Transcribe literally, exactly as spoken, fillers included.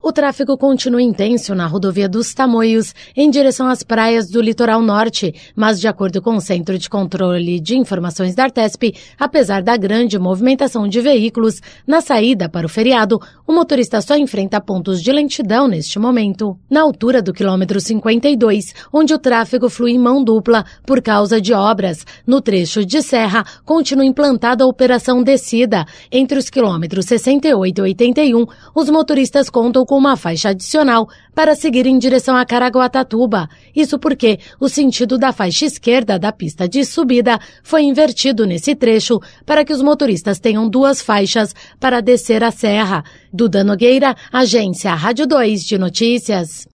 O tráfego continua intenso na rodovia dos Tamoios, em direção às praias do litoral norte, mas de acordo com o Centro de Controle de Informações da Artesp, apesar da grande movimentação de veículos na saída para o feriado, o motorista só enfrenta pontos de lentidão neste momento. Na altura do quilômetro cinquenta e dois, onde o tráfego flui em mão dupla por causa de obras, no trecho de serra, continua implantada a operação descida. Entre os quilômetros sessenta e oito e oitenta e um, os motoristas contam com uma faixa adicional para seguir em direção a Caraguatatuba. Isso porque o sentido da faixa esquerda da pista de subida foi invertido nesse trecho para que os motoristas tenham duas faixas para descer a serra. Duda Nogueira, Agência Rádio dois de Notícias.